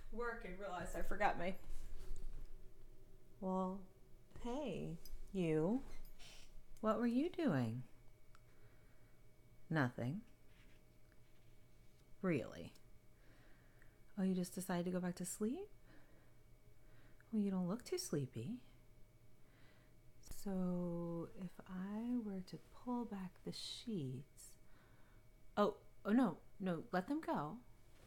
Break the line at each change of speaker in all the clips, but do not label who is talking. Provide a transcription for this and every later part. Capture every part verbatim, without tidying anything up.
work and realized I forgot my... Well, hey, you. What were you doing? Nothing. Really? Oh, you just decided to go back to sleep? Well, you don't look too sleepy. So, if I were to pull back the sheets... Oh, oh no, no, let them go.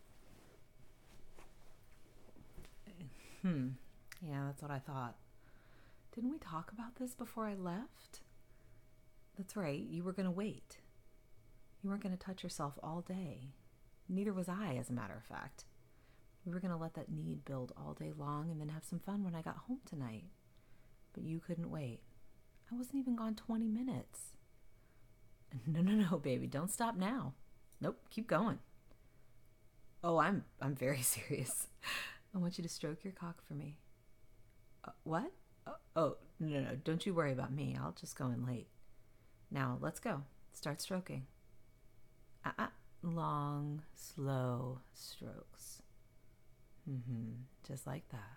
Hmm, yeah, that's what I thought. Didn't we talk about this before I left? That's right, you were going to wait. You weren't going to touch yourself all day. Neither was I, as a matter of fact. We were going to let that need build all day long and then have some fun when I got home tonight. But you couldn't wait. I wasn't even gone twenty minutes. No, no, no, baby, don't stop now. Nope, keep going. Oh, I'm I'm very serious. I want you to stroke your cock for me. Uh, what? Uh, oh, no, no, no, don't you worry about me. I'll just go in late. Now, let's go. Start stroking. Uh-uh. Long, slow strokes. Mm-hmm. Just like that.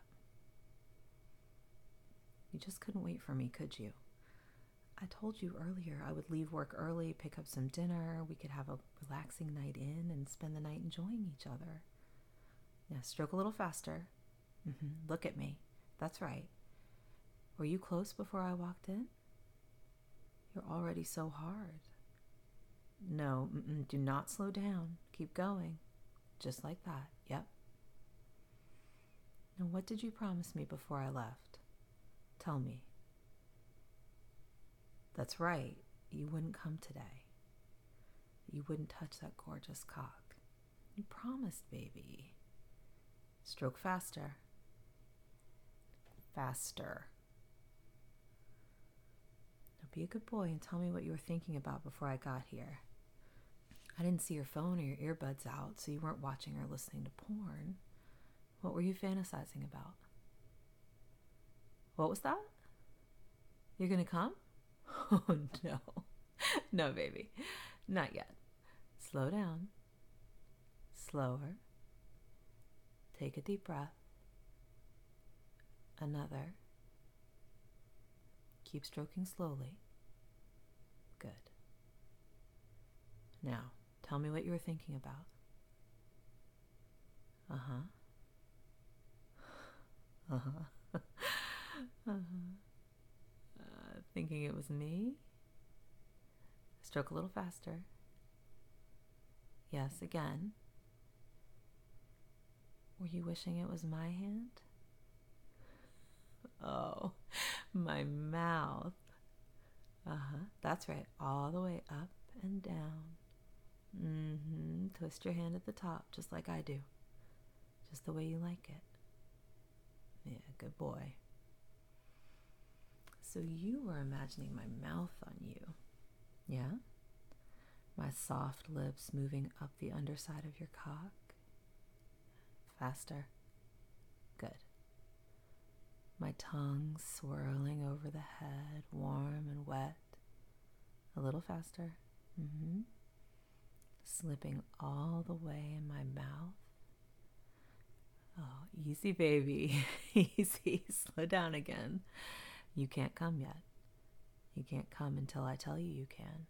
You just couldn't wait for me, could you? I told you earlier I would leave work early, pick up some dinner, we could have a relaxing night in and spend the night enjoying each other. Now, stroke a little faster. Mm-hmm. Look at me. That's right. Were you close before I walked in? You're already so hard. No, mm-mm, do not slow down. Keep going. Just like that. Yep. Now, what did you promise me before I left? Tell me. That's right. You wouldn't come today. You wouldn't touch that gorgeous cock. You promised, baby. Stroke faster. Faster. Now be a good boy and tell me what you were thinking about before I got here. I didn't see your phone or your earbuds out, so you weren't watching or listening to porn. What were you fantasizing about? What was that? You're gonna come? Oh, no. No, baby. Not yet. Slow down. Slower. Take a deep breath. Another. Keep stroking slowly. Good. Now, tell me what you were thinking about. Uh-huh. Uh-huh. uh-huh. Uh, thinking it was me? Stroke a little faster. Yes, again. Were you wishing it was my hand? Oh, my mouth. Uh-huh, that's right. All the way up and down. Mm-hmm. Twist your hand at the top, just like I do. Just the way you like it. Yeah, good boy. So you were imagining my mouth on you. Yeah? My soft lips moving up the underside of your cock. Faster. Good. My tongue swirling over the head, warm and wet. A little faster. Mm-hmm. Slipping all the way in my mouth. Oh, easy, baby. Easy. Slow down again. You can't come yet. You can't come until I tell you you can.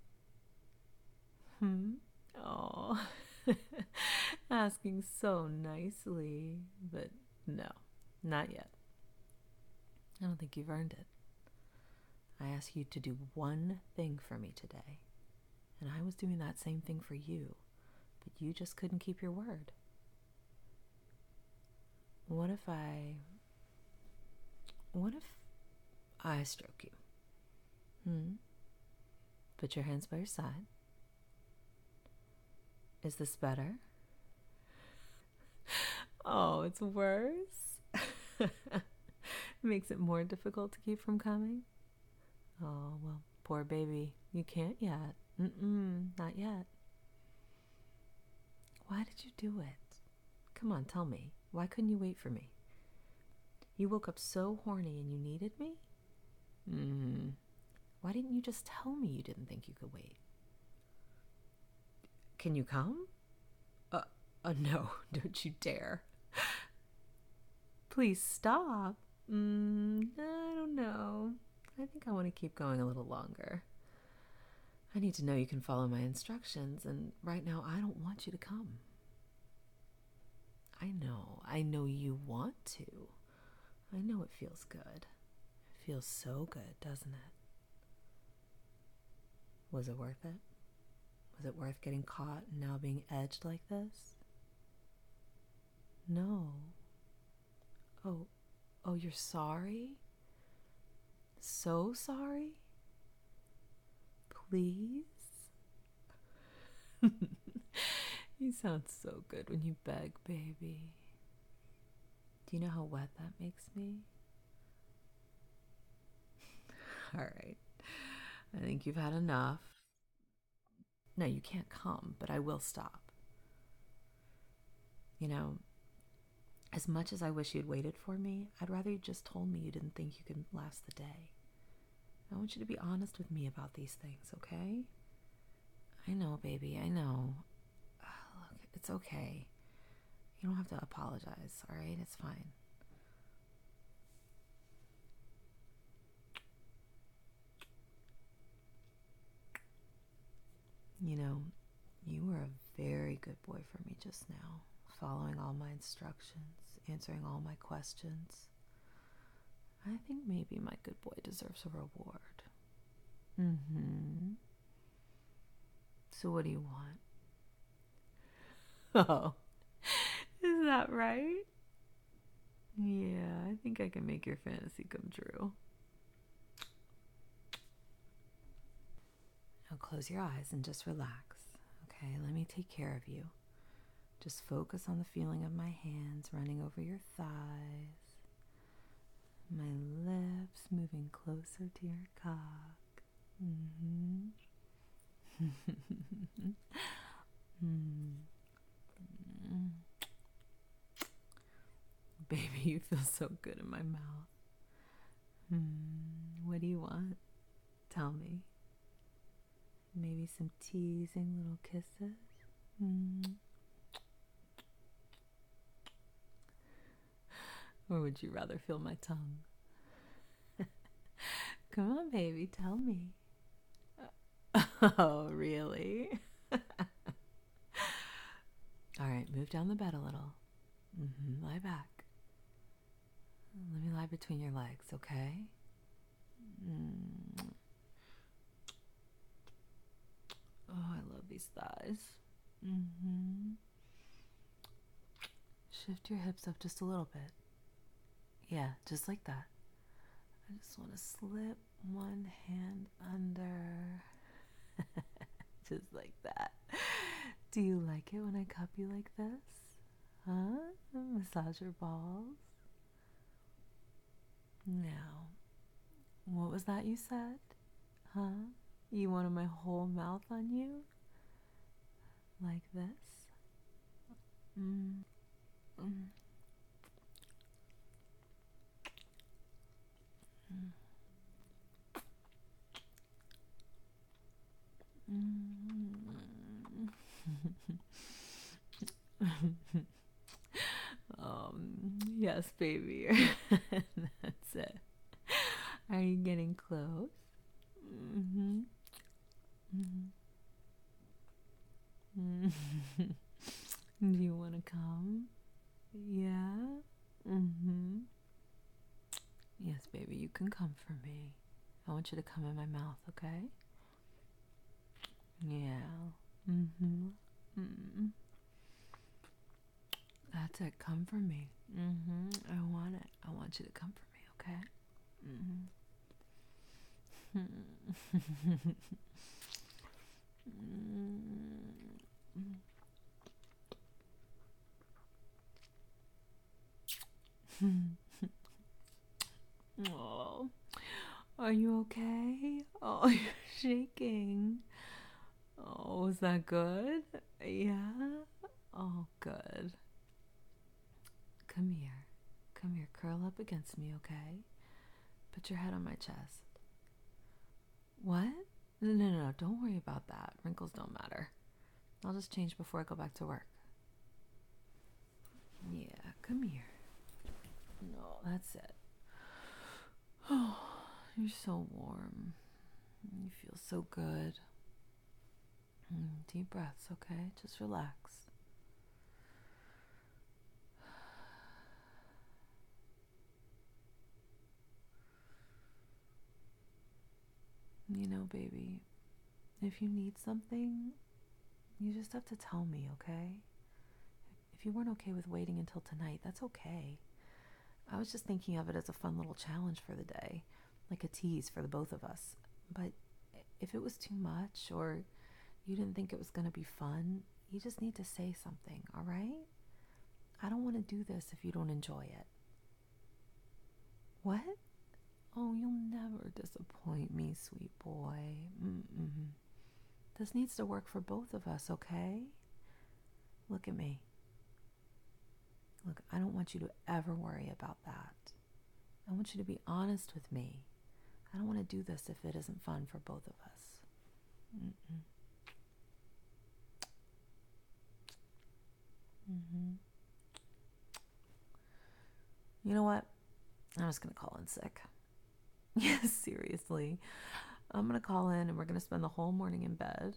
Hmm? Oh, asking so nicely, but no, not yet. I don't think you've earned it. I asked you to do one thing for me today, and I was doing that same thing for you, but you just couldn't keep your word. What if I... What if I stroke you? Hmm? Put your hands by your side. Is this better? Oh, it's worse? Makes it more difficult to keep from coming? Oh, well, poor baby. You can't yet. Mm-mm, not yet. Why did you do it? Come on, tell me. Why couldn't you wait for me? You woke up so horny and you needed me? Hmm. Why didn't you just tell me you didn't think you could wait? Can you come? Uh, uh no, don't you dare. Please stop. Mm, I don't know. I think I want to keep going a little longer. I need to know you can follow my instructions, and right now I don't want you to come. I know. I know you want to. I know it feels good. It feels so good, doesn't it? Was it worth it? Was it worth getting caught and now being edged like this? No. Oh, oh, you're sorry? So sorry? Please? You sound so good when you beg, baby. Do you know how wet that makes me? All right. I think you've had enough. No, you can't come, but I will stop. You know, as much as I wish you'd waited for me, I'd rather you just told me you didn't think you could last the day. I want you to be honest with me about these things, okay? I know, baby, I know. Look, it's okay. You don't have to apologize, all right? It's fine. You know, you were a very good boy for me just now, following all my instructions, answering all my questions. I think maybe my good boy deserves a reward. Mm-hmm. So what do you want? Oh, is that right? Yeah, I think I can make your fantasy come true. Now close your eyes and just relax. Okay, let me take care of you. Just focus on the feeling of my hands running over your thighs. My lips moving closer to your cock. Mm-hmm. mm. Mm. Baby, you feel so good in my mouth. Mm. What do you want? Tell me. Maybe some teasing little kisses? Mm. Or would you rather feel my tongue? Come on, baby, tell me. Oh, really? All right, move down the bed a little. Mm-hmm, lie back. Let me lie between your legs, okay? Mm. Oh, I love these thighs. Mm-hmm. Shift your hips up just a little bit. Yeah, just like that. I just want to slip one hand under. Just like that. Do you like it when I cup you like this? Huh? Massage your balls? Now, what was that you said? Huh? You wanted my whole mouth on you? Like this? Mm. Mm. Mm. um, yes, baby. That's it. Are you getting close? Mm-hmm. Mm-hmm. Do you want to come? Yeah? Mm-hmm. Yes, baby, you can come for me. I want you to come in my mouth, okay? Yeah. Mm-hmm. Mm-hmm. That's it. Come for me. Mm-hmm. I want it. I want you to come for me, okay? Mm-hmm. Oh, are you okay? Oh, you're shaking. Oh, was that good? Yeah? Oh, good. Come here. Come here. Curl up against me, okay? Put your head on my chest. What? No, no, no. Don't worry about that. Wrinkles don't matter. I'll just change before I go back to work. Yeah, come here. That's it. Oh, you're so warm. You feel so good. Mm, deep breaths, okay? Just relax. You know, baby, if you need something, you just have to tell me, okay? If you weren't okay with waiting until tonight, that's okay. I was just thinking of it as a fun little challenge for the day, like a tease for the both of us. But if it was too much or you didn't think it was going to be fun, you just need to say something, all right? I don't want to do this if you don't enjoy it. What? Oh, you'll never disappoint me, sweet boy. Mm-mm. This needs to work for both of us, okay? Look at me. Look, I don't want you to ever worry about that. I want you to be honest with me. I don't want to do this if it isn't fun for both of us. Mm-mm. Mm-hmm. You know what? I'm just going to call in sick. Yes, seriously. I'm going to call in and we're going to spend the whole morning in bed.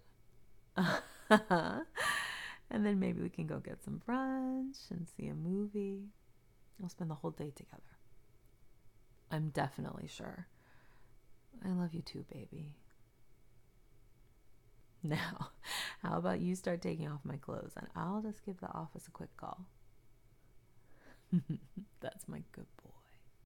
And then maybe we can go get some brunch and see a movie. We'll spend the whole day together. I'm definitely sure. I love you too, baby. Now, how about you start taking off my clothes and I'll just give the office a quick call. That's my good boy.